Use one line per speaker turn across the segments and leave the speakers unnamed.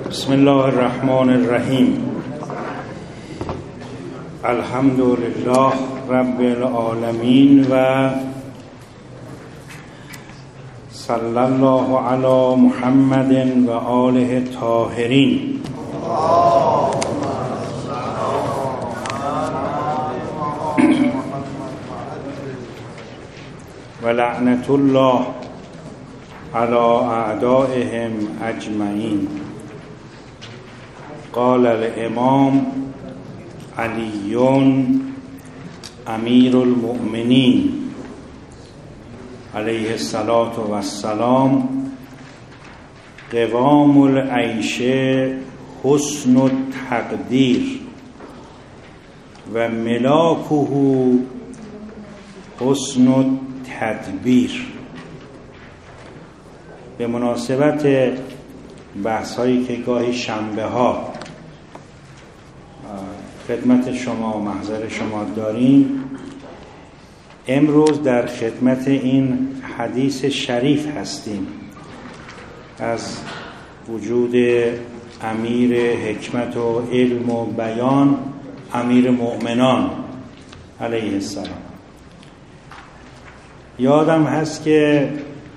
بسم الله الرحمن الرحیم. الحمد لله رب العالمین و صلی الله علی محمد و آله الطاهرین. و لعنت الله علی اعدائهم اجمعین. قال الامام علی امیر المؤمنین علیه الصلاة والسلام: قوام العیش حسن التقدیر و ملاکه حسن التدبیر. به مناسبت بحث هایی که گاهی شنبه ها خدمت شما محضر شما داریم، امروز در خدمت این حدیث شریف هستیم از وجود امیر حکمت و علم و بیان، امیر مؤمنان علیه السلام. یادم هست که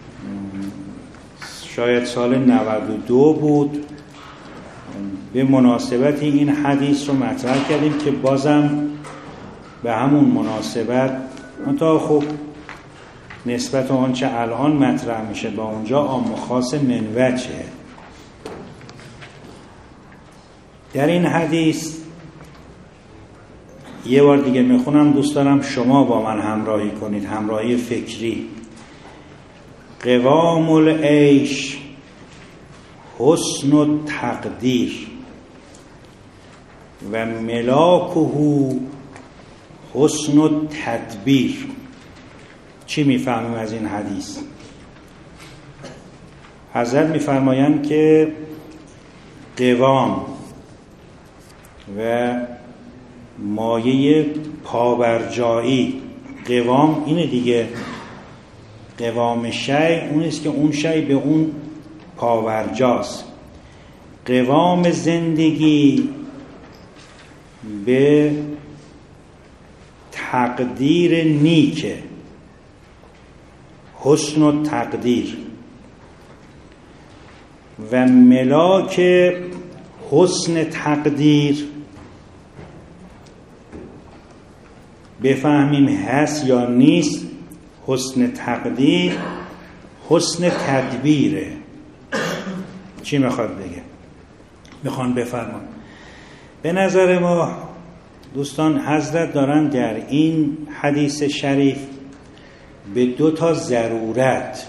شاید سال 92 بود، به مناسبت این حدیث رو مطرح کردیم که بازم به همون مناسبت، منتها خب نسبت آنچه الان مطرح میشه با اونجا عام و خاص من وجهه. در این حدیث یه بار دیگه میخونم، دوست دارم شما با من همراهی کنید، همراهی فکری. قوام العیش حسن التقدیر و ملاکه حسن التدبیر. چی میفهمیم از این حدیث؟ حضرت میفرمایند که قوام و مایه پابرجایی، قوام اینه دیگه، قوام شیء اون است که اون شیء به اون پاورجاست. قوام زندگی به تقدیر نیکه، حسن و تقدیر. و ملاک حسن تقدیر بفهمیم هست یا نیست. حسن تقدیر حسن تدبیره. چی میخواد بگه؟ میخوان بفرمان. به نظر ما دوستان، حضرت دارن در این حدیث شریف به 2 ضرورت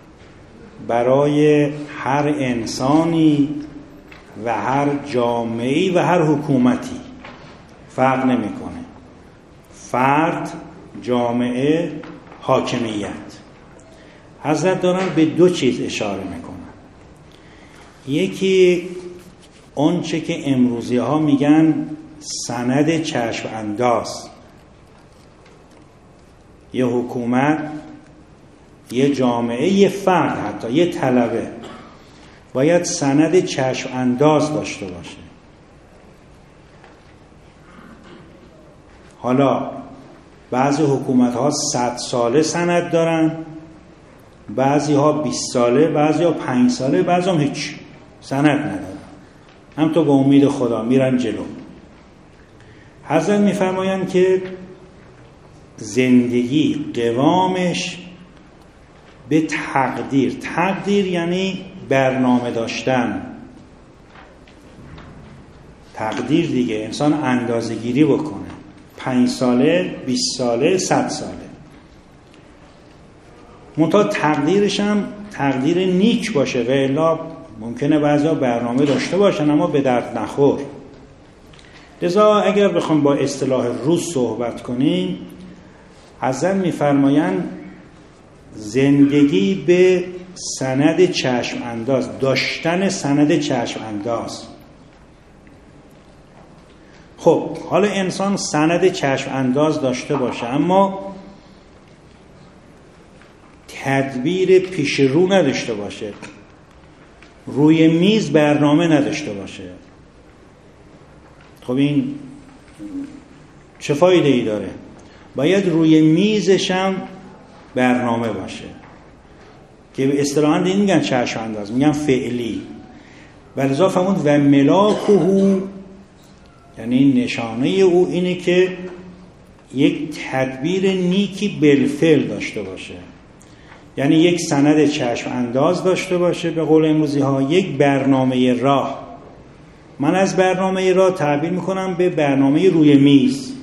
برای هر انسانی و هر جامعه‌ای و هر حکومتی، فرق نمیکنه، فرد، جامعه، حاکمیت، حضرت دارن به 2 چیز اشاره میکنن. یکی اون چه که امروزی ها میگن سند چشم انداز. یه حکومت، یه جامعه، یه فرد، حتی یه طلبه باید سند چشم انداز داشته باشه. حالا بعضی حکومت ها 100 ساله سند دارن، بعضی ها 20 ساله، بعضی ها 5 ساله، بعضی هم هیچ سند ندارن، هم تو به امید خدا میرن جلو. حضرت میفرمایند که زندگی قوامش به تقدیر. تقدیر یعنی برنامه داشتن. تقدیر دیگه انسان اندازه گیری بکنه، 5 ساله، 20 ساله، 100 ساله. منتها تقدیرش هم تقدیر نیک باشه، و الا ممکنه بعضا برنامه داشته باشن اما به درد نخور. لذا اگر بخوام با اصطلاح روز صحبت کنیم، حضرت میفرمایند زندگی به سند چشم انداز، داشتن سند چشم انداز. خب حالا انسان سند چشم انداز داشته باشه اما تدبیر پیش رو نداشته باشه، روی میز برنامه نداشته باشه، خب این چه فایده ای داره؟ باید روی میزش هم برنامه باشه که به اصطلاحاً میگن چشم انداز، میگن فعلی. ولذا فرمود و ملاکه، یعنی نشانه او اینه که یک تدبیر نیکی بالفعل داشته باشه، یعنی یک سند چشم انداز داشته باشه، به قول امروزی ها یک برنامه راه. من از برنامه راه تعبیر میکنم به برنامه روی میز.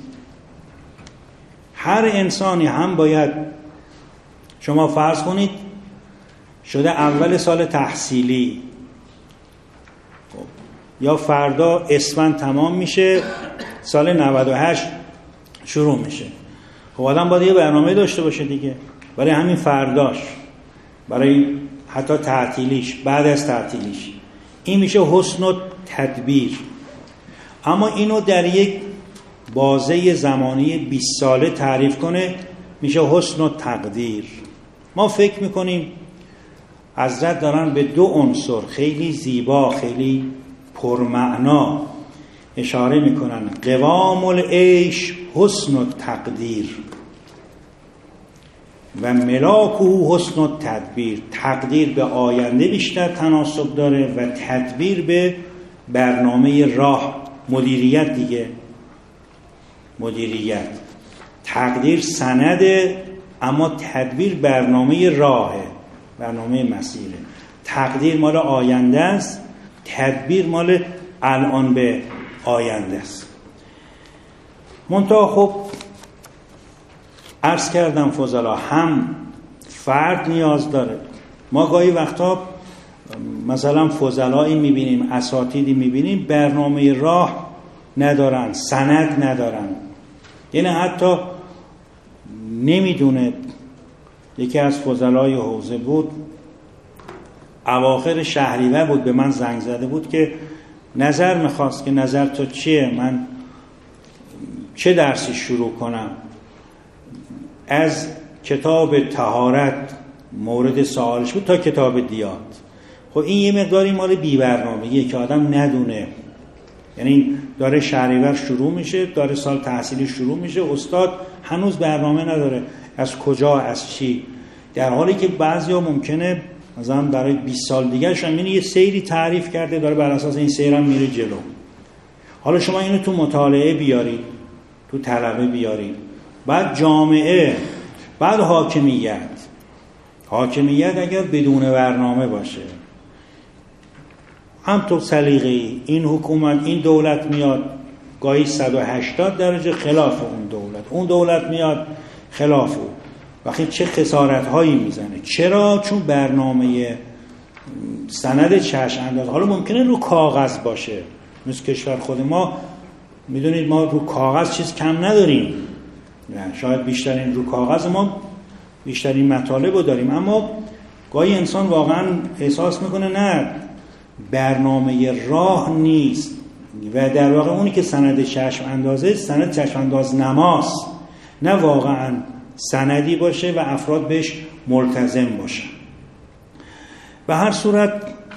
هر انسانی هم باید، شما فرض کنید شده اول سال تحصیلی، خب یا فردا اسفند تمام میشه، سال 98 شروع میشه، خب آدم باید یه برنامه داشته باشه دیگه، برای همین فرداش، برای حتی تعطیلیش، بعد از تعطیلیش. این میشه حسن و تدبیر. اما اینو در یک بازه زمانی 20 ساله تعریف کنه میشه حسن و تقدیر. ما فکر میکنیم حضرت دارن به دو عنصر خیلی زیبا، خیلی پرمعنا اشاره میکنن: قوام العیش حسن و تقدیر و ملاکه حسن و تدبیر. تقدیر به آینده بیشتر تناسب داره و تدبیر به برنامه راه، مدیریت دیگه، مدیریت. تقدیر سنده، اما تدبیر برنامه راهه، برنامه مسیره. تقدیر مال آینده است، تدبیر مال الان به آینده است. منتها خب عرض کردم فضلا، هم فرد نیاز داره. ما گاهی وقتا مثلا فضلایی میبینیم، اساتیدی میبینیم برنامه راه ندارن، سند ندارن، یعنی حتی نمیدونه. یکی از فضلای حوزه بود، اواخر شهریور بود، به من زنگ زده بود که نظر میخواست که نظر تو چیه، من چه درسی شروع کنم. از کتاب طهارت مورد سوالش بود تا کتاب دیات. خب این یه مقداری مال بی برنامه‌ایه که آدم ندونه، یعنی داره شهریور شروع میشه، داره سال تحصیلی شروع میشه، استاد هنوز برنامه نداره از کجا، از چی، در حالی که بعضیا ممکنه مثلا برای 20 سال دیگه شما یه سیری تعریف کرده، داره بر اساس این سیر هم میره جلو. حالا شما اینو تو مطالعه بیارید، تو طلبه بیارید، بعد جامعه، بعد حاکمیت اگر بدون برنامه باشه، هم تو سلیقه‌ای، این حکومت، این دولت میاد گاهی 180 درجه خلاف اون دولت میاد خلاف اون، وقتی چه خسارت هایی میزنه. چرا؟ چون برنامه سند چشم انداز حالا ممکنه رو کاغذ باشه، مثل کشور خود ما میدونید ما رو کاغذ چیز کم نداریم، شاید بیشترین رو کاغذ ما بیشترین مطالب رو داریم، اما گاهی انسان واقعا احساس میکنه نه، برنامه راه نیست و در واقع اونی که سند چشم اندازه، سند چشم انداز نماست، نه واقعا سندی باشه و افراد بهش ملتزم باشه. به هر صورت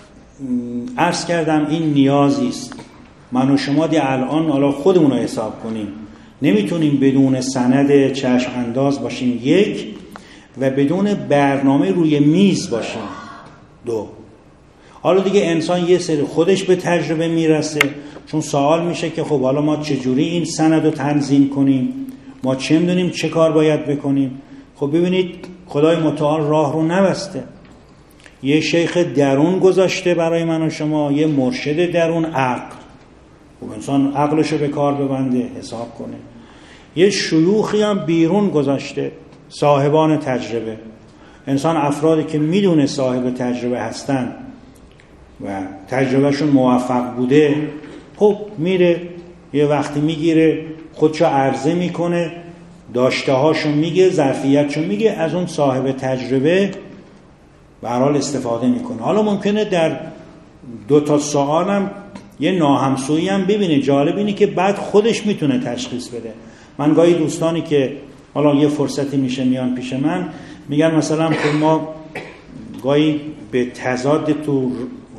عرض کردم این نیازی است. من و شما دی الان حالا خودمون رو حساب کنیم، نمیتونیم بدون سند چشم انداز باشیم، یک، و بدون برنامه روی میز باشیم، دو. حالا دیگه انسان یه سری خودش به تجربه میرسه، چون سوال میشه که خب حالا ما چجوری این سند رو تنظیم کنیم، ما چه میدونیم چه کار باید بکنیم. خب ببینید خدای متعال راه رو نبسته، یه شیخ درون گذاشته برای من و شما، یه مرشد درون، عقل. خب انسان عقلشو به کار ببنده، حساب کنه. یه شیوخی هم بیرون گذاشته، صاحبان تجربه. انسان افرادی که میدونه صاحب تجربه هستن و تجربهشون موفق بوده، خب میره یه وقتی میگیره خودشو عرضه میکنه، داشته هاشو میگه، ظرفیتشو میگه، از اون صاحب تجربه به هر حال استفاده میکنه. حالا ممکنه در 2 سوالم یه ناهمسویی هم ببینه. جالب اینه که بعد خودش میتونه تشخیص بده. من گاهی دوستانی که حالا یه فرصتی میشه میان پیش من، میگن مثلا ما گاهی به تضاد تو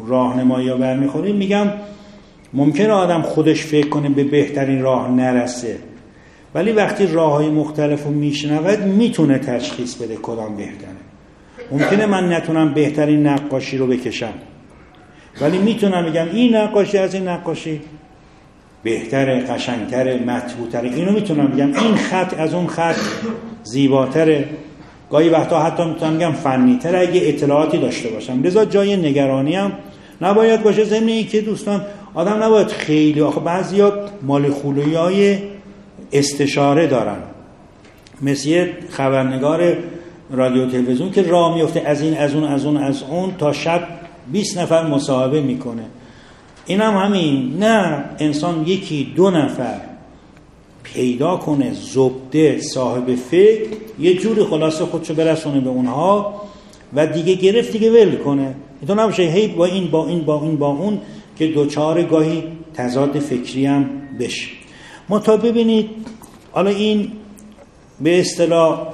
راهنمایی ها برمیخوریم، میگم ممکنه آدم خودش فکر کنه به بهترین راه نرسه، ولی وقتی راههای مختلف رو میشنود میتونه تشخیص بده کدام بهتره. ممکنه من نتونم بهترین نقاشی رو بکشم، ولی میتونم بگم این نقاشی از این نقاشی بهتره، قشنگتره، مطبوع‌تره. اینو میتونم بگم این خط از اون خط زیباتره. گاهی وقتا حتی میتونم بگم فنی‌تره اگه اطلاعاتی داشته باشم. لذا جای نگرانی هم نباید باشه. ضمن اینکه دوستان آدم نباید خیلی، آخه بعضیا مال خولویای استشاره دارن، مثل خبرنگار رادیو تلویزیون که راه میفته از این از اون تا شب 20 نفر مصاحبه میکنه. این هم همین. نه، انسان یکی دو نفر پیدا کنه زبده صاحب فکر، یه جوری خلاصه خودشو برسونه به اونها و دیگه گرفت دیگه ول کنه. اینطور نباشه هی با اون که دوچار گاهی تضاد فکری هم بشه. تا ببینید حالا این به اصطلاح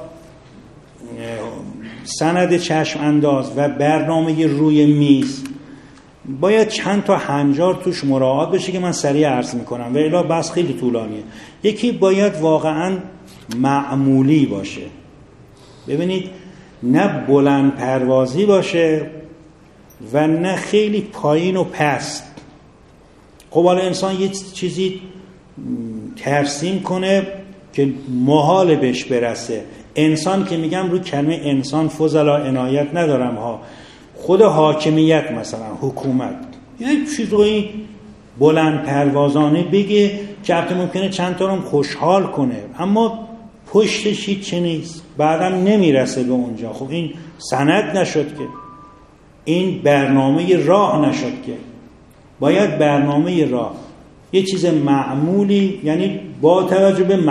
سند چشم انداز و برنامه روی میز باید چند تا هنجار توش مراعات بشه که من سریع عرض میکنم و الا بس خیلی طولانیه. یکی باید واقعا معمولی باشه. ببینید نه بلند پروازی باشه و نه خیلی پایین و پست. خب حالا انسان یه چیزی ترسیم کنه که محال بهش برسه. انسان که میگم رو کلمه انسان فضلا عنایت ندارم ها، خود حاکمیت مثلا حکومت یه چیزایی بلند پروازانه بگه که البته ممکنه چند تا رو خوشحال کنه اما پشتش هیچ نیست، بعدم نمیرسه به اونجا. خب این سند نشد که، این برنامه راه نشد که. باید برنامه راه یه چیز معمولی، یعنی با توجه به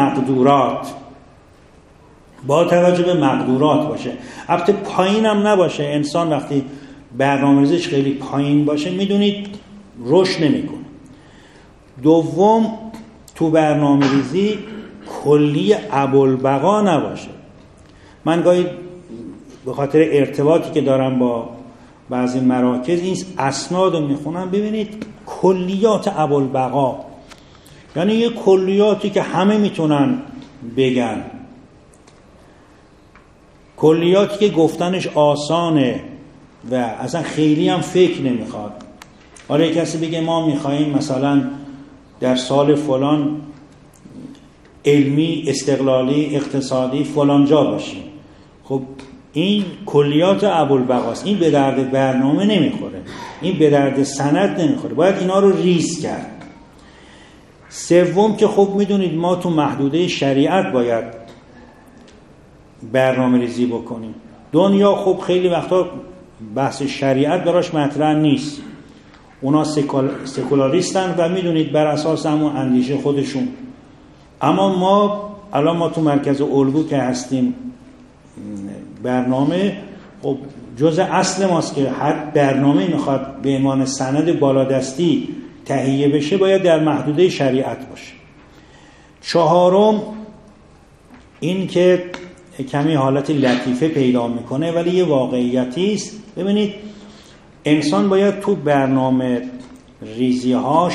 مقدورات باشه. البته پایین هم نباشه. انسان وقتی برنامه‌ریزیش خیلی پایین باشه میدونید رشد نمیکنه. دوم، تو برنامه‌ریزی کلی ابوالبقا نباشه. من گاهی به خاطر ارتباطی که دارم با بعضی مراکز این اسناد رو میخونم، ببینید کلیات ابوالبقا، یعنی یه کلیاتی که همه میتونن بگن، کلیاتی که گفتنش آسانه و اصلا خیلی هم فکر نمیخواد. آره کسی بگه ما میخواییم مثلا در سال فلان علمی، استقلالی، اقتصادی فلان جا باشیم. خب این کلیات ابوالبقاست. این به درد برنامه نمیخوره، این به درد سند نمیخوره. باید اینا رو ریز کرد. سوم که خب میدونید ما تو محدوده شریعت باید برنامه ریزی بکنیم. دنیا خب خیلی وقتا بحث شریعت براش مطرح نیست، اونا سکولاریستن و میدونید بر اساس همون اندیشه خودشون. اما ما تو مرکز الگو که هستیم، برنامه خب جزء اصل ماست که هر برنامه میخواد به عنوان سند بالادستی تهیه بشه باید در محدوده شریعت باشه. چهارم این که کمی حالت لطیفه پیدا میکنه ولی یه واقعیتی است. ببینید انسان باید تو برنامه ریزیهاش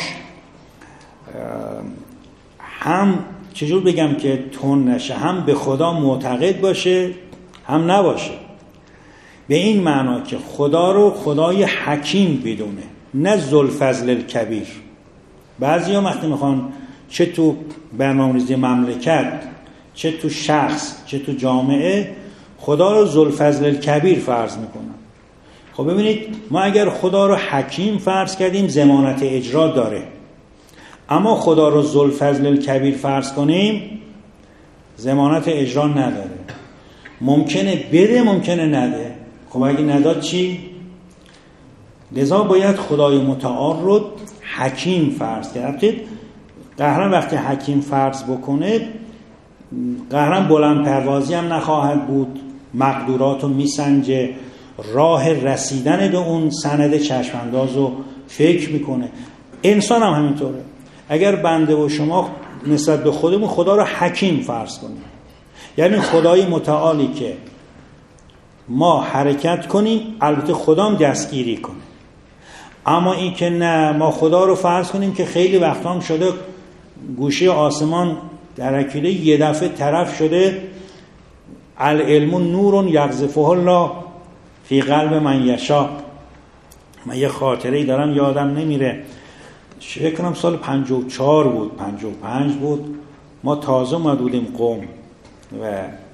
هم چجور بگم که تون نشه، هم به خدا معتقد باشه هم نباشه. به این معنا که خدا رو خدای حکیم بدونه، نه ذوالفضل الکبیر. بعضی ها وقتی میخوان چه تو برنامه‌ریزی مملکت، چه تو شخص، چه تو جامعه خدا رو ذوالفضل الکبیر فرض میکنن. خب ببینید ما اگر خدا رو حکیم فرض کردیم ضمانت اجرا داره، اما خدا رو ذوالفضل الکبیر فرض کنیم ضمانت اجرا نداره. ممکنه بده ممکنه نده. خب اگه نداد چی؟ لذا باید خدای متعال رو حکیم فرض کرد. قهرن وقتی حکیم فرض بکنه قهرن بلند پروازی هم نخواهد بود، مقدورات رو میسنجه، راه رسیدن به اون سند چشمانداز رو فکر میکنه. انسان هم همینطوره. اگر بنده و شما نسبت به خودمون خدا رو حکیم فرض کنیم، یعنی خدای متعالی که ما حرکت کنیم، البته خدا هم دستگیری کنه، اما این که نه، ما خدا رو فرض کنیم که خیلی وقتا هم شده گوشه آسمان در عقیده یه دفعه طرف شده العلم نور یقذفه الله فی قلب من یشاء. من یه خاطره‌ای دارم یادم نمیره، فکر کنم سال 54 بود 55 بود، ما تازه اومده بودیم قم و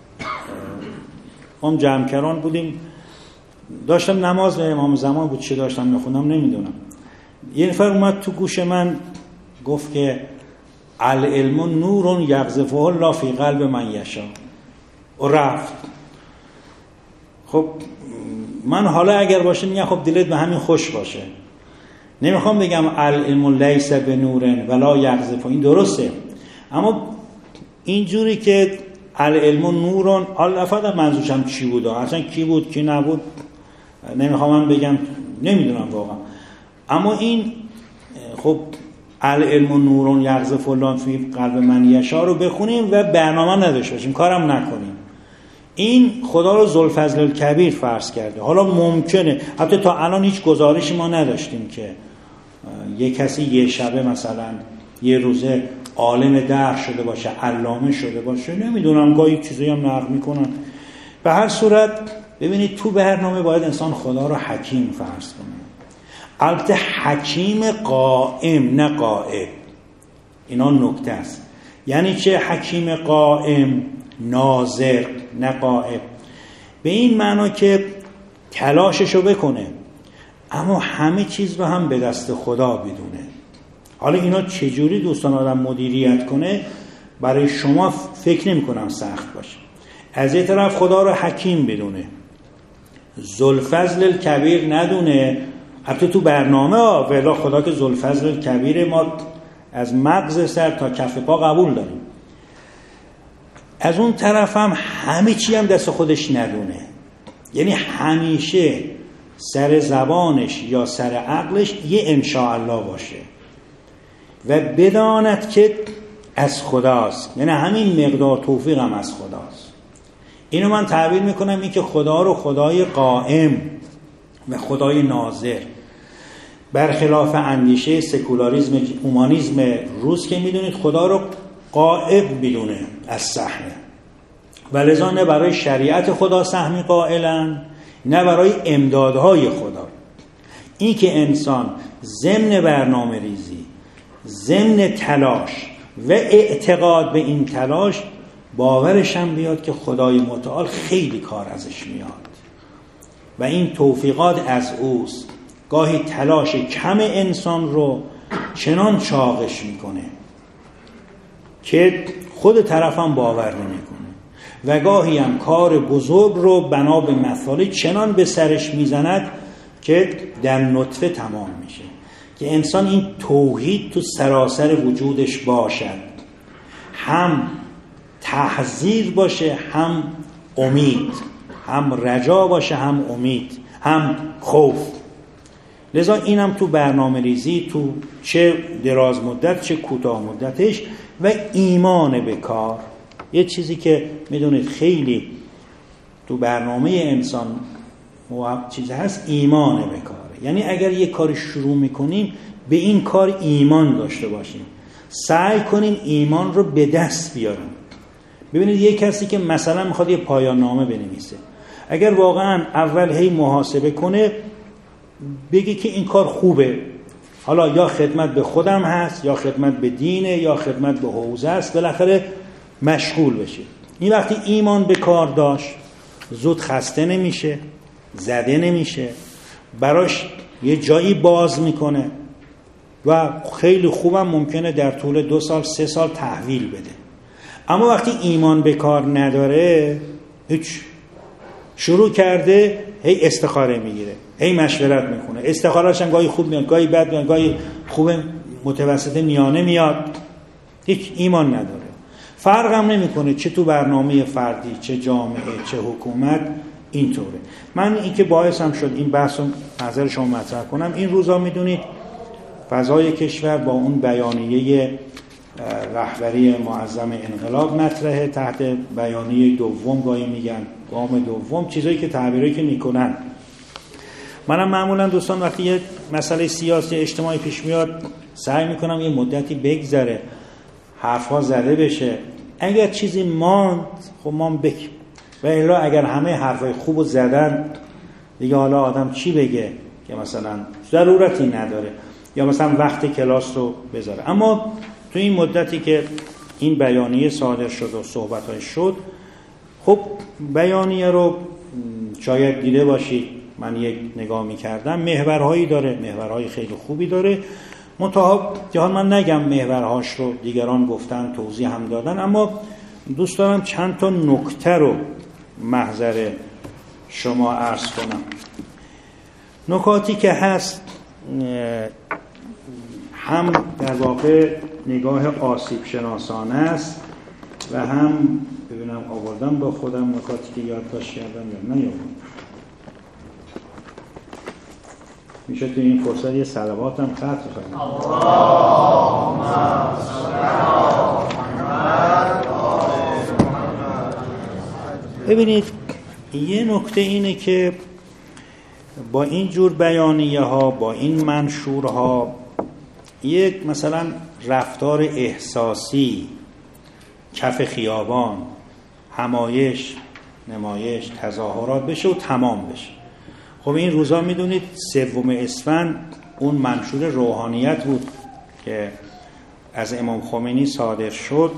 هم جمع‌کران بودیم، داشتم نماز به امام زمان بود چه داشتم میخوندم نمیدونم، یه نفر اومد تو گوش من گفت که العلم نور یقذفه الله فی قلب من یشاء و رفت. خب من حالا اگر باشه میگم خب دلت به همین خوش باشه، نمیخوام بگم العلم لیس بنور ولا یقذف، این درسته، اما اینجوری که العلم نورون، حالا فقط منظورم چی بود اصلا کی بود کی نبود نمیخوام من بگم، نمیدونم واقعا، اما این خب العلم نورون یقذف الله فی قلب من یشاء رو بخونیم و برنامه نداشته باشیم، کارم نکنیم. این خدا رو ذوالفضل الکبیر فرض کرده. حالا ممکنه حتی تا الان هیچ گزارشی ما نداشتیم که یه کسی یه شبه مثلا یه روزه عالم دهر شده باشه، علامه شده باشه، نمیدونم گاهی چیزایی هم نقل میکنن. به هر صورت ببینید تو برنامه باید انسان خدا رو حکیم فرض کنه، البته حکیم قائم نه غائب، اینا نکته است. یعنی چه حکیم قائم؟ ناظر نه غائب، به این معنا که تلاششو بکنه اما همه چیز رو هم به دست خدا بدونه. حالا اینا چجوری دوستان آدم مدیریت کنه برای شما فکر نمی کنم سخت باشه. از یه طرف خدا رو حکیم بدونه، ذوالفضل الکبیر ندونه، البته تو برنامه ولی خدا که ذوالفضل الکبیر ما از مغز سر تا کف پا قبول داریم، از اون طرف هم همه چی هم دست خودش ندونه، یعنی همیشه سر زبانش یا سر عقلش یه انشاءالله باشه و بداند که از خداست، یعنی همین مقدار توفیق هم از خداست. اینو من تعبیر میکنم این که خدا رو خدای قائم و خدای ناظر، برخلاف اندیشه سکولاریسم اومانیسم روز که میدونید خدا رو قائب میدونه از صحنه، ولذا نه برای شریعت خدا سهمی قائلن نه برای امدادهای خدا. این که انسان ضمن برنامه ریزی، ضمن تلاش و اعتقاد به این تلاش باورش هم بیاد که خدای متعال خیلی کار ازش میاد و این توفیقات از اوست. گاهی تلاش کم انسان رو چنان چاقش میکنه که خود طرف هم باور نمیکنه و گاهی هم کار بزرگ رو بنا به مثالی چنان به سرش میزند که در نطفه تمام میشه، که انسان این توحید تو سراسر وجودش باشد، هم تحذیر باشه هم امید، هم رجا باشه هم امید هم خوف. لذا اینم تو برنامه ریزی تو چه دراز مدت چه کوتاه مدتش و ایمان به کار، یه چیزی که میدونید خیلی تو برنامه انسان چیز هست، ایمان به کاره. یعنی اگر یه کاری شروع میکنیم به این کار ایمان داشته باشیم، سعی کنیم ایمان رو به دست بیاریم. ببینید یه کسی که مثلا میخواد یه پایان نامه بنویسه، اگر واقعا اول هی محاسبه کنه بگه که این کار خوبه، حالا یا خدمت به خودم هست یا خدمت به دینه یا خدمت به حوزه است، بالاخره مشغول بشه. این وقتی ایمان به کار داشت زود خسته نمیشه، زده نمیشه، براش یه جایی باز میکنه و خیلی خوبم ممکنه در طول 2 سال 3 سال تحویل بده. اما وقتی ایمان به کار نداره، هیچ، شروع کرده هی استخاره میگیره، هی مشورت میکنه، استخاره‌اش هم گاهی خوب میاد گاهی بد میاد، گاهی خوب متوسط میانه میاد، هیچ ایمان نداره. فرق هم نمیکنه چه تو برنامه فردی چه جامعه چه حکومت اینطوره. من این که باعث هم شد این بحث رو نظر شما مطرح کنم، این روزا میدونید فضای کشور با اون بیانیه رهبری معظم انقلاب مطرحه، تحت بیانیه دوم گاهی میگن گام دوم، چیزایی که تعبیری که میکنن. منم معمولا دوستان وقتی یه مسئله سیاسی اجتماعی پیش میاد سعی میکنم یه مدتی بگذره، حرفها زده بشه، اگر چیزی ماند خب ما بگیم، و الا اگر همه حرفای خوبو زدن دیگه حالا آدم چی بگه که مثلا ضرورتی نداره یا مثلا وقت کلاس رو بذاره. اما تو این مدتی که این بیانیه صادر شد و صحبت‌های شد، خب بیانیه رو شاید دیده باشید، من یک نگاه می‌کردم، محورهایی داره، محورهای خیلی خوبی داره، منتها که من نگم محورهاش رو دیگران گفتن توضیح هم دادن، اما دوست دارم چند تا نکته رو محضر شما عرض کنم. نکاتی که هست هم در واقع نگاه آسیب شناسانه است و هم ببینم آوردم با خودم نکاتی که یادداشت کردم یا نیاوردم. میشه تو این فرصت یه صلوات هم خط بخونم. ببینید یه نکته اینه که با این جور بیانیه ها، با این منشورها، یک مثلا رفتار احساسی، کف خیابان، همایش، نمایش، تظاهرات بشه و تمام بشه. خب این روزا میدونید 3 اسفند اون منشور روحانیت بود که از امام خمینی صادر شد.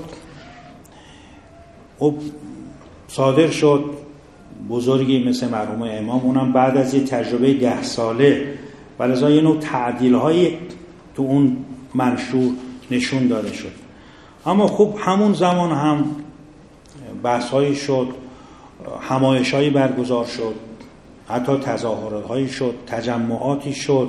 خب صادر شد، بزرگی مثل مرحوم امام، اونم بعد از یه تجربه 10 ساله، ولذا یه نوع تعدیل‌های تو اون منشور نشون داده شد. اما خب همون زمان هم بحث‌هایی شد، همایش‌هایی برگزار شد، حتی تظاهرات‌هایی شد، تجمعاتی شد.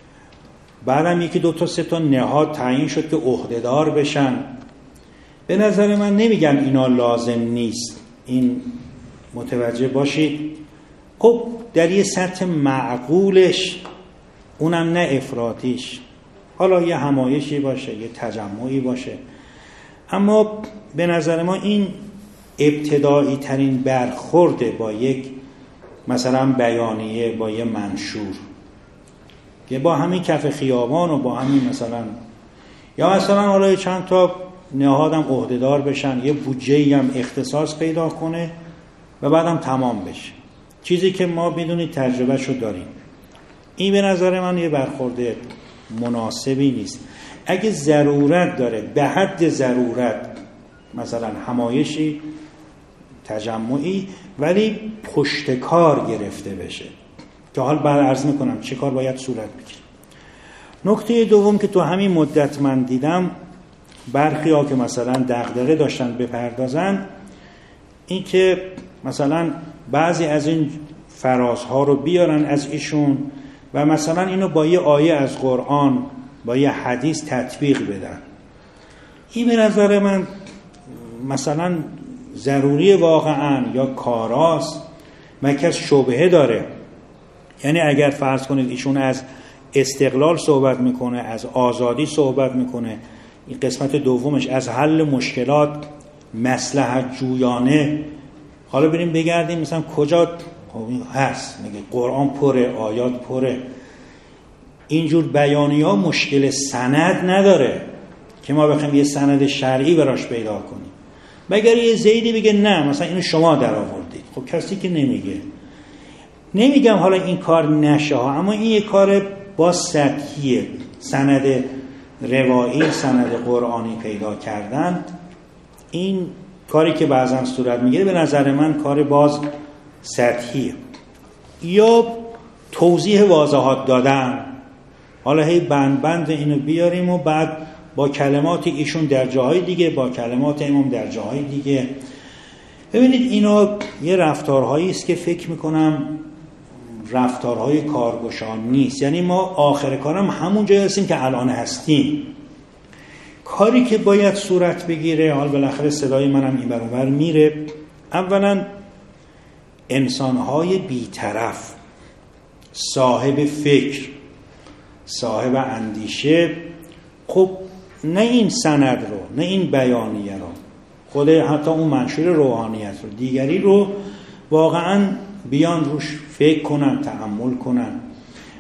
بعدم 1 2 تا 3 تا نهاد تعیین شد که عهده‌دار بشن. به نظر من نمیگم اینا لازم نیست، این متوجه باشید. خب در یه سطح معقولش، اونم نه افراطیش، حالا یه همایشی باشه، یه تجمعی باشه، اما به نظر ما این ابتدایی ترین برخورده با یک مثلا بیانیه، با یه منشور که با همین کف خیابان و با همین مثلا، یا مثلا حالا چند تا نهادم عهده‌دار بشن، یه بودجه‌ای هم اختصاص پیدا کنه و بعدم تمام بشه، چیزی که ما بدون تجربه شو داریم. این به نظر من یه برخورد مناسبی نیست. اگه ضرورت داره، به حد ضرورت، مثلا همایشی، تجمعی، ولی پشتکار گرفته بشه، که حال عرض میکنم چه کار باید صورت بگیره. نکته دوم که تو همین مدت من دیدم برخی ها که مثلا دغدغه داشتن بپردازن، این که مثلا بعضی از این فرازها رو بیارن از ایشون و مثلا اینو با یه آیه از قرآن، با یه حدیث تطبیق بدن. این به نظر من مثلا ضروری واقعا یا کاراست و کس شبهه داره. یعنی اگر فرض کنید ایشون از استقلال صحبت میکنه، از آزادی صحبت میکنه، این قسمت دومش از حل مشکلات مصلحت جویانه، حالا بریم بگردیم مثلا کجا هست، میگه قرآن پره، آیات پره. اینجور بیانیه‌ها مشکل سند نداره که ما بخوایم یه سند شرعی براش پیدا کنیم. مگر یه زیدی بگه نه مثلا اینو شما در آوردید، خب کسی که نمیگم حالا این کار نشه ها، اما این یه کار با سطحیه، سند روایی، سند قرآنی پیدا کردن، این کاری که بعضا صورت میگیره به نظر من کار باز سطحیه. یا توضیح واضحات دادن، حالا هی بند اینو بیاریم و بعد با کلمات ایشون در جاهای دیگه، با کلمات امام در جاهای دیگه. ببینید اینا یه رفتارهایی است که فکر میکنم رفتارهای کارگشان نیست. یعنی ما آخر کارم همون جایی هستیم که الان هستیم. کاری که باید صورت بگیره، حال بالاخره صدای منم این برابر میره، اولا انسانهای بی‌طرف، صاحب فکر، صاحب اندیشه، خب نه این سند رو، نه این بیانیه رو، خود حتی اون منشور روحانیت رو، دیگری رو واقعا بیان روش فکر کنن، تأمل کنن.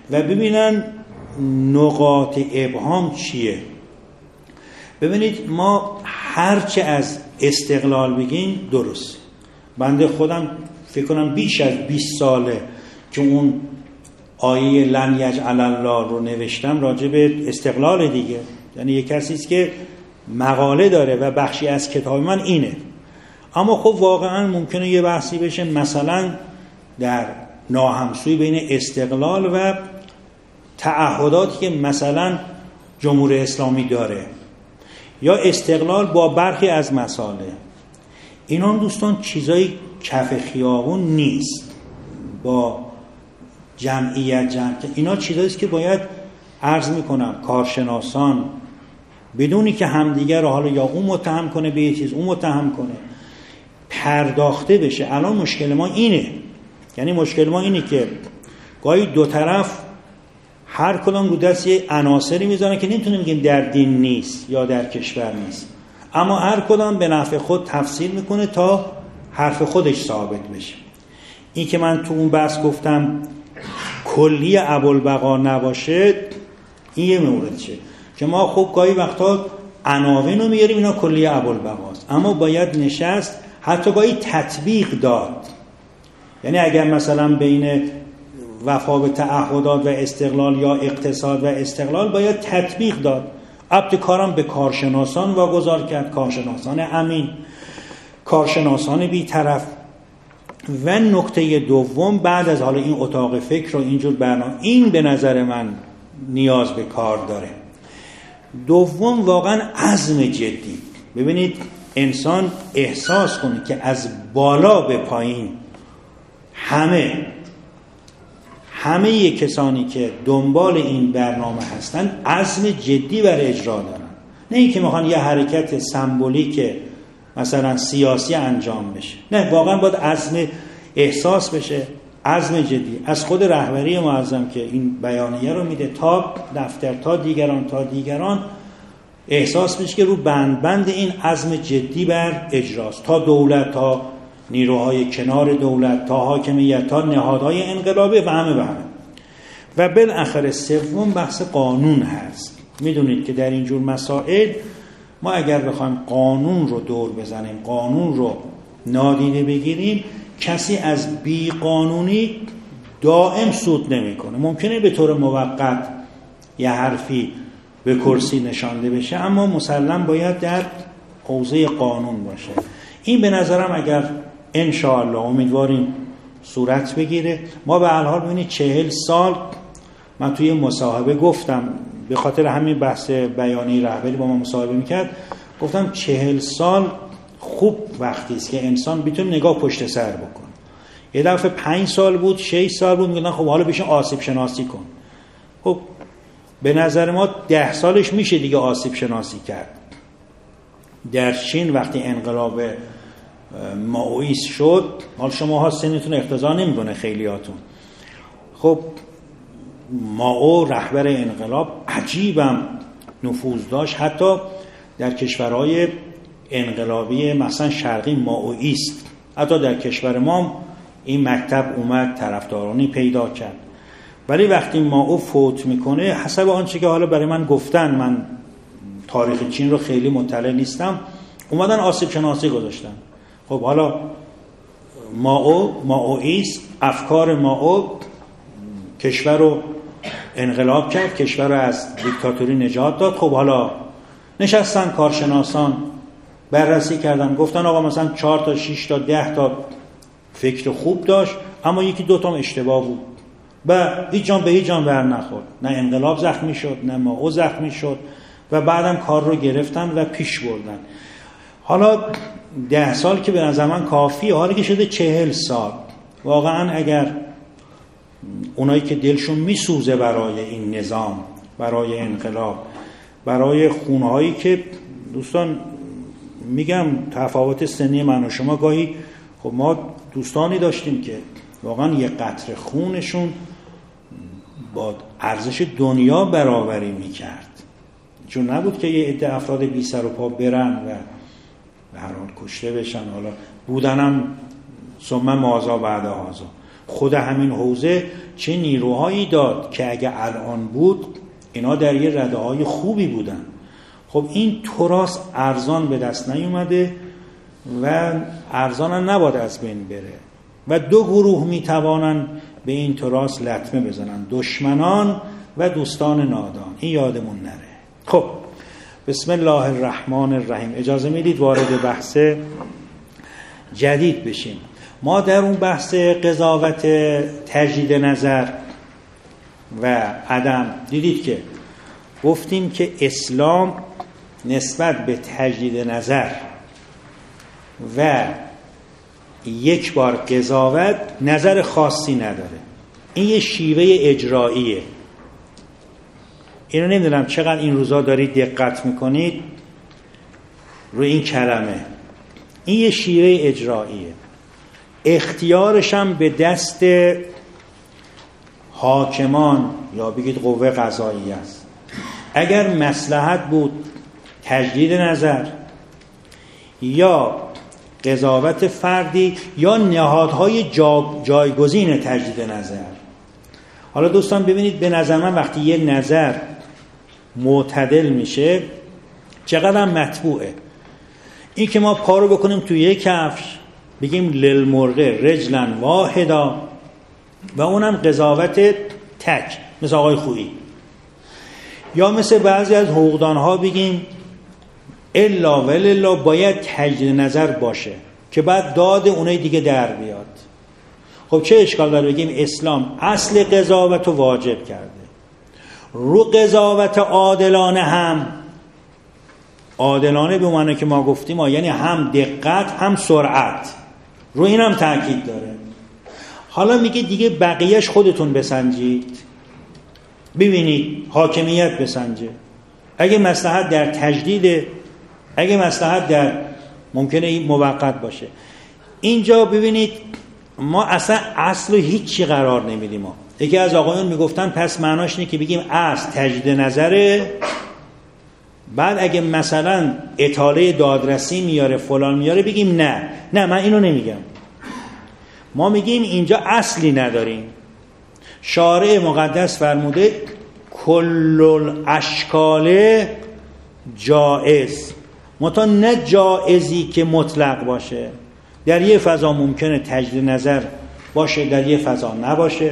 و ببینن نقاط ابهام چیه. ببینید ما هرچه از استقلال بگیم درست. بنده خودم فکر کنم بیش از 20 ساله که اون آیه لن یجعل الله رو نوشتم راجع به استقلال دیگه. یعنی یک کسی است که مقاله داره و بخشی از کتاب من اینه. اما خب واقعا ممکنه یه بحثی بشه مثلا در ناهمسوی بین استقلال و تعهداتی که مثلا جمهوری اسلامی داره یا استقلال با برخی از مسائل. اینا دوستان چیزای کف خیابون نیست. با جمعیت اینا چیزاییست که باید عرض میکنم کارشناسان بدونی که همدیگر رو حالا یا اون متهم کنه به یه چیز اون متهم کنه پرداخته بشه. الان مشکل ما اینه، یعنی مشکل ما اینه که گاهی دو طرف هر کدام رو دست یه عناصری میذارن که نمیتونیم بگیم در دین نیست یا در کشور نیست، اما هر کدام به نفع خود تفسیر میکنه تا حرف خودش ثابت بشه. این که من تو اون بحث گفتم کلی ابوالبقا نباشه، این یه موردشه که ما خب گاهی وقتا عناوین رو میاریم اینا کلی ابوالبقاست، اما باید نشست حتی گاهی تطبیق داد. یعنی اگر مثلا بین وفا به تعهدات و استقلال یا اقتصاد و استقلال باید تطبیق داد. عبد کارم به کارشناسان واگذار کرد، کارشناسان امین، کارشناسان بی‌طرف. و نکته دوم بعد از حالا این اتاق فکر و اینجور برنامه، این به نظر من نیاز به کار داره. دوم واقعا عزم جدی. ببینید انسان احساس کنه که از بالا به پایین همه کسانی که دنبال این برنامه هستن عزم جدی بر اجرا دارن. نه اینکه میخوان یه حرکت سمبولیک مثلا سیاسی انجام بشه، نه، واقعا باید عزم احساس بشه، عزم جدی از خود رهبری معظم که این بیانیه رو میده تا دفتر تا دیگران احساس بشه که رو بند این عزم جدی بر اجراست، تا دولت، تا نیروهای کنار دولت، تا حاکمیت، تا نهادهای انقلابی و همه. و بالاخره سوم بحث قانون هست. میدونید که در اینجور مسائل ما اگر بخوایم قانون رو دور بزنیم، قانون رو نادیده بگیریم، کسی از بی قانونی دائم سود نمیکنه. ممکنه به طور موقت یه حرفی به کرسی نشانده بشه، اما مسلم باید در حوزه قانون باشه. این به نظرم اگر انشاءالله امیدواریم صورت بگیره. ما به هر حال ببینید 40 سال من توی مصاحبه گفتم، به خاطر همین بحث بیانیه رهبری با ما مصاحبه میکرد، گفتم 40 سال خوب وقتی است که انسان بتونه نگاه پشت سر بکنه. یه دفعه 5 سال بود، 6 سال بود، میگن خب حالا بشین آسیب شناسی کن. خب به نظر ما 10 سالش میشه دیگه آسیب شناسی کرد. در چین وقتی انقلاب مائویست شد، حال شما ها سنتون اقتضا نمیکنه خیلیاتون، خب مائو رهبر انقلاب عجیبم نفوذ داشت، حتی در کشورهای انقلابی مثلا شرقی مائویست، حتی در کشور ما این مکتب اومد طرفدارانی پیدا کرد. ولی وقتی مائو فوت میکنه، حسب آنچه که حالا برای من گفتن، من تاریخ چین رو خیلی مطلع نیستم، اومدن آسیب شناسی گذاشتن. خب حالا مائویست، افکار مائو کشور رو انقلاب کرد، کشور رو از دیکتاتوری نجات داد. خب حالا نشستن کارشناسان بررسی کردن، گفتن آقا مثلا 4 تا 6 تا 10 تا فکر خوب داشت، اما 1-2 تا اشتباه بود و هیچ جان به هیچ جان بر نخورد. نه انقلاب زخمی شد، نه مائو زخمی شد و بعدم کار رو گرفتن و پیش بردن. حالا 10 سال که به نظر من کافیه، حالا که شده 40 سال. واقعا اگر اونایی که دلشون میسوزه برای این نظام، برای انقلاب، برای خونهایی که دوستان میگم تفاوت سنی من و شما، گاهی خب ما دوستانی داشتیم که واقعا یه قطره خونشون با ارزش دنیا برابری میکرد، چون نبود که یه عده افراد بی سر و پا برن و به هر حال کشته بشن. حالا بودنم ثم مازا بعد هازا. خود همین حوزه چه نیروهایی داد که اگه الان بود اینا در یه رده‌های خوبی بودن. خب این تراث ارزان به دست نیومده و ارزان هم نباید از بین بره و دو گروه میتوانن به این تراث لطمه بزنن، دشمنان و دوستان نادان. این یادمون نره. خب بسم الله الرحمن الرحیم. اجازه میدید وارد بحث جدید بشیم. ما در اون بحث قضاوت تجدید نظر و عدم دیدید که گفتیم که اسلام نسبت به تجدید نظر و یک بار قضاوت نظر خاصی نداره. این یه شیوه اجراییه. اینو نمیدونم چقدر این روزا دارید دقت میکنید روی این کلمه. این یه شیوه اجراییه. اختیارش هم به دست حاکمان یا بگید قوه قضاییه است. اگر مصلحت بود تجدید نظر یا قضاوت فردی یا نهادهای جایگزین تجدید نظر. حالا دوستان ببینید، به نظر من وقتی یه نظر معتدل میشه چقدر مطبوعه. این که ما پا رو بکنیم توی یک کفش بگیم للمرغ رجلا واحدا و اونم قضاوت تک مثل آقای خویی، یا مثل بعضی از حقوقدانها بگیم الا و الا باید تجدید نظر باشه که بعد داد اونای دیگه در بیاد. خب چه اشکال داره بگیم اسلام اصل قضاوت رو واجب کرده، رو قضاوت عادلانه هم عادلانه به معنی که ما گفتیم یعنی هم دقت هم سرعت، رو این هم تاکید داره. حالا میگه دیگه بقیهش خودتون بسنجید، ببینید حاکمیت بسنجه. اگه مصلحت در تجدید، اگه مصلحت در ممکنه این موقت باشه. اینجا ببینید ما اصلا اصل و هیچی قرار نمیدیم. ما یکی از آقایون میگفتن پس معناش اینه که بگیم اصل تجدید نظره، بعد اگه مثلا اطاله دادرسی میاره فلان میاره بگیم نه من اینو نمیگم. ما میگیم اینجا اصلی نداریم. شارع مقدس فرموده کل الاشکال جائز، متا نه جائزی که مطلق باشه. در یه فضا ممکنه تجدید نظر باشه، در یه فضا نباشه،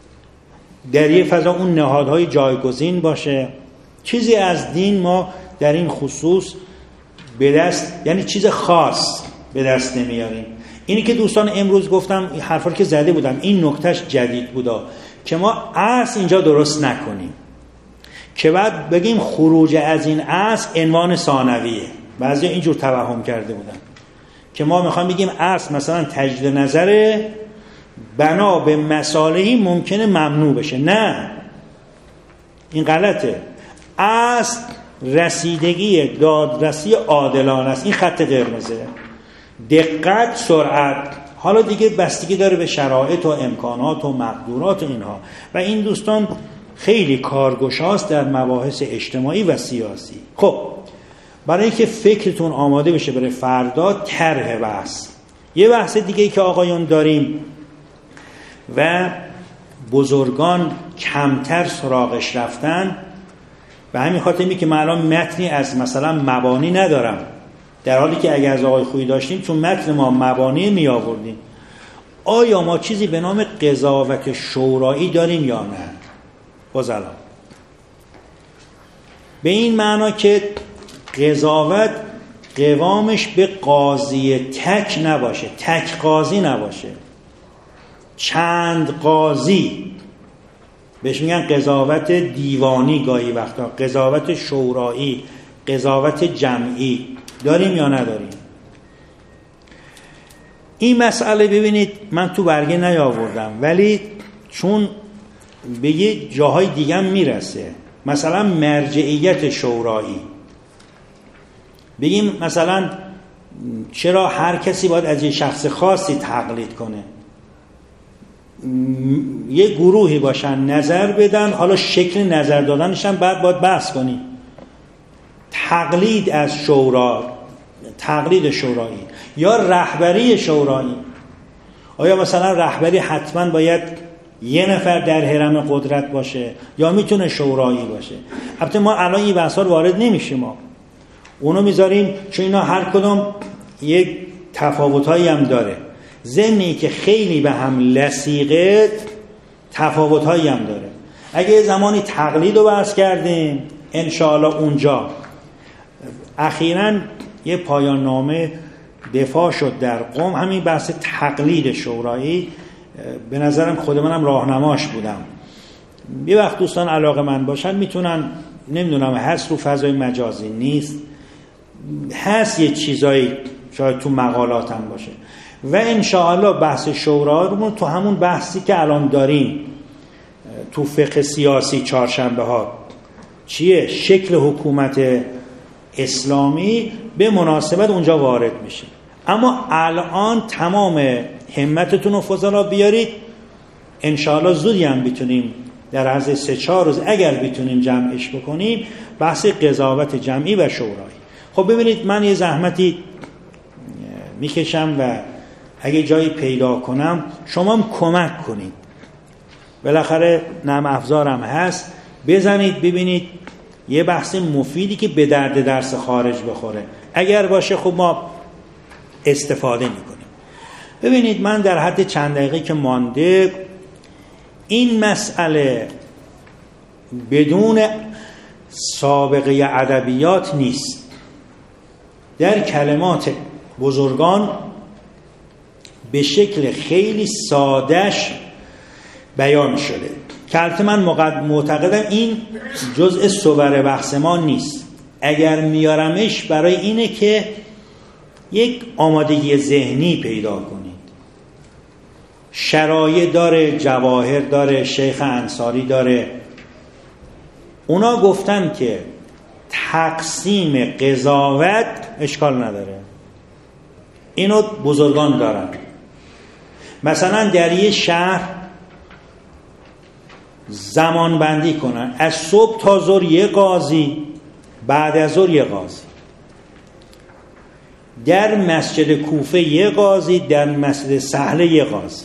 در یه فضا اون نهادهای جایگزین باشه. چیزی از دین ما در این خصوص به دست، یعنی چیز خاص به دست نمیاریم. اینی که دوستان امروز گفتم، این حرفا که زده بودم این نکتهش جدید بودا که ما اصل اینجا درست نکنیم که بعد بگیم خروج از این اصل عنوان ثانویه. بعضی اینجور توهم کرده بودن که ما میخوایم بگیم اصل مثلا تجدید نظره بنا به مصالحی ممکنه ممنوع بشه. نه، این غلطه. اصل رسیدگی دادرسی عادلانه است. این خط قرمزه. دقت، سرعت. حالا دیگه بستگی داره به شرایط و امکانات و مقدورات اینها. و این دوستان خیلی کارگشاست در مباحث اجتماعی و سیاسی. خب برای اینکه فکرتون آماده بشه برای فردا، طرح بحث. یه بحث دیگه که آقایون داریم و بزرگان کمتر سراغش رفتن، به همین خاطر که من الان متنی از مثلا مبانی ندارم، در حالی که اگر از آقای خویی داشتیم چون متن ما مبانی می آوردیم. آیا ما چیزی به نام قضاوت شورایی داریم یا نه؟ بازالان به این معنا که قضاوت قوامش به قاضی تک نباشه، تک قاضی نباشه، چند قاضی، بهش میگن قضاوت دیوانی، گاهی وقتا قضاوت شورایی، قضاوت جمعی. داریم یا نداریم؟ این مسئله ببینید من تو برگه نیاوردم، ولی چون به یه جاهای دیگه هم میرسه. مثلا مرجعیت شورایی، بگیم مثلا چرا هر کسی باید از یه شخص خاصی تقلید کنه؟ یه گروهی باشن نظر بدن، حالا شکل نظر دادنش هم بعد باید بحث کنی. تقلید از شورا، تقلید شورایی یا رهبری شورایی. آیا مثلا رهبری حتما باید یه نفر در حرم قدرت باشه یا میتونه شورایی باشه؟ البته ما الان این بحثا رو وارد نمیشیم، ما اونو میذاریم چون اینا هر کدوم یک تفاوتایی هم داره، ضمنی که خیلی به هم لصیقه تفاوتایی هم داره. اگه زمانی تقلید رو بحث کردیم انشاءالله اونجا اخیراً یه پایان نامه دفاع شد در قم، همین بحث تقلید شورایی. به نظرم خود منم راهنماش بودم. یه وقت دوستان علاقه من باشن میتونن، نمیدونم هست رو فضای مجازی نیست، هست یه چیزایی شاید تو مقالاتم باشه و انشاءالله بحث شورا رو تو همون بحثی که الان داریم تو فقه سیاسی چهارشنبه ها چیه شکل حکومت اسلامی به مناسبت اونجا وارد میشه. اما الان تمام همتتون رو فضلا بیارید، انشاءالله زودی هم بتونیم در عرض 3-4 روز اگر بتونیم جمعش بکنیم بحث قضاوت جمعی و شورایی. خب ببینید من یه زحمتی میکشم و اگه جایی پیدا کنم شما هم کمک کنید، بالاخره نرم افزارم هست، بزنید ببینید یه بحث مفیدی که به درد درس خارج بخوره اگر باشه خب ما استفاده میکنیم. ببینید من در حد چند دقیقه که مانده این مسئله بدون سابقه ادبیات نیست، در کلمات بزرگان به شکل خیلی سادهش بیان شده که البته من معتقدم این جزء صور بحث ما نیست. اگر میارمش برای اینه که یک آمادگی ذهنی پیدا کنید. شرایع داره، جواهر داره، شیخ انصاری داره، اونا گفتن که تقسیم قضاوت اشکال نداره، اینو بزرگان دارن. مثلا در یه شهر زمان بندی کنن، از صبح تا ظهر یه قاضی، بعد از ظهر یه قاضی، در مسجد کوفه یه قاضی، در مسجد سهله یه قاضی،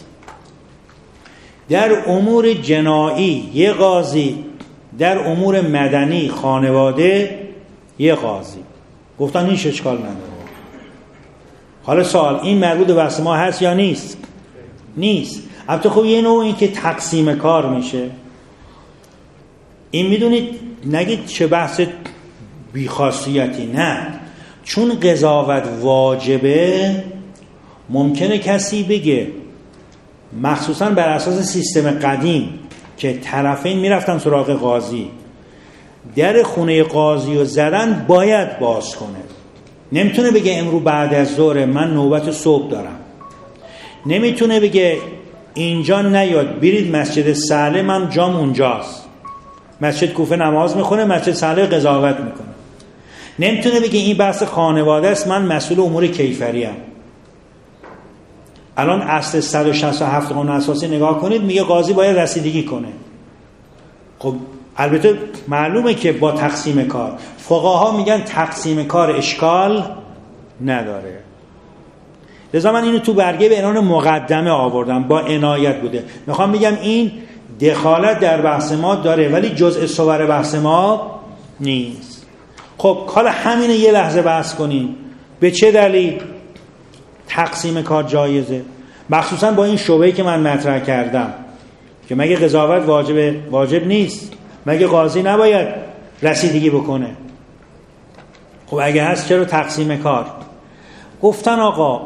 در امور جنایی یه قاضی، در امور مدنی خانواده یه قاضی. گفتن هیچ اشکال نداره. حالا سوال این مربوط به بحث ما هست یا نیست؟ نیست. البته خب یه نوع این که تقسیم کار میشه، این میدونید نگید چه بحث بیخاصیتی، نه، چون قضاوت واجبه ممکنه کسی بگه، مخصوصا بر اساس سیستم قدیم که طرفین میرفتن سراغ قاضی، در خونه قاضی رو زدن باید باز کنه. نمیتونه بگه امرو بعد از ظهر من نوبت صبح دارم، نمیتونه بگه اینجا نیاد برید مسجد سهله من جام اونجاست، مسجد کوفه نماز میخونه مسجد سهله قضاوت میکنه. نمیتونه بگه این بحث خانواده است من مسئول امور کیفری ام. الان اصل 167 قانون اساسی نگاه کنید میگه قاضی باید رسیدگی کنه. خب البته معلومه که با تقسیم کار، فقها میگن تقسیم کار اشکال نداره. لذا من اینو تو برگه به عنوان مقدمه آوردم، با عنایت بوده. میخوام بگم این دخالت در بحث ما داره ولی جزء صور بحث ما نیست. خب حالا همین یه لحظه بحث کنیم به چه دلیل تقسیم کار جایزه، مخصوصا با این شبهه‌ای که من مطرح کردم که مگه قضاوت واجب نیست، مگه قاضی نباید رسیدگی بکنه؟ خب اگه هست چرا تقسیم کار؟ گفتن آقا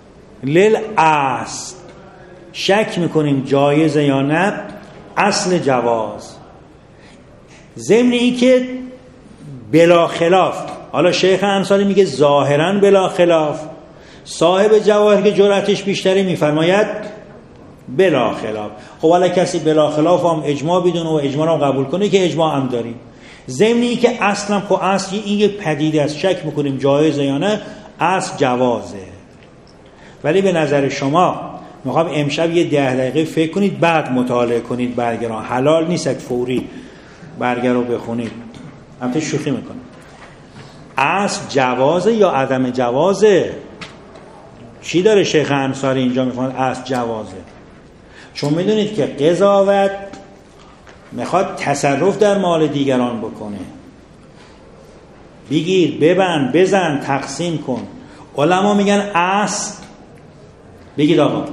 للأصل شک میکنیم جایزه یا نه، اصل جواز، ضمن این که بلا خلاف. حالا شیخ انصاری میگه ظاهرا بلا خلاف، صاحب جواهر که جرأتش بیشتری میفرماید بلا خلاف. خب حالا کسی بلا خلاف هم اجماع بدونه و اجماع رو قبول کنه که اجماع هم داریم، ضمن این که اصلا خب اصل این یه پدیده است، شک میکنیم جایزه یا نه، اصل جوازه. ولی به نظر شما میخوام امشب یه 10 دقیقه فکر کنید بعد مطالعه کنید برگه را، حلال نیست فوری برگه رو بخونید، البته شوخی میکنم. اصل جوازه یا عدم جوازه؟ چی داره شیخ انصاری اینجا میخواد اصل جوازه؟ چون میدونید که قضاوت میخواد تصرف در مال دیگران بکنه، بگیر، ببند، بزن، تقسیم کن. علما میگن اصل، بگید آقا،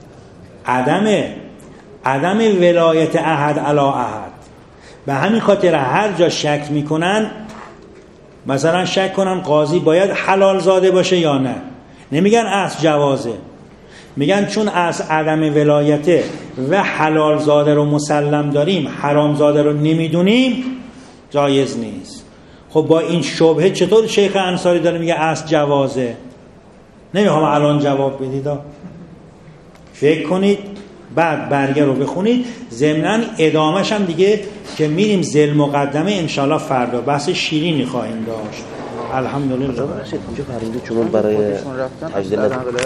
عدم ولایت احد علی احد. به همین خاطر هر جا شک میکنن، مثلا شک کنن قاضی باید حلال زاده باشه یا نه، نمیگن اصل جوازه، میگن چون اصل عدم ولایته و حلال زاده رو مسلم داریم، حرام زاده رو نمیدونیم، جایز نیست. خب با این شبهه چطور شیخ انصاری داره میگه اصل جوازه؟ نمیخوام الان جواب بدید، فکر کنید بعد برگه رو بخونید. ضمناً ادامهش هم دیگه که میریم ذل مقدمه انشالله فردا بحث شیرینی خواهیم داشت. الحمدلله.
اونجا فرمودید شما برای تجدید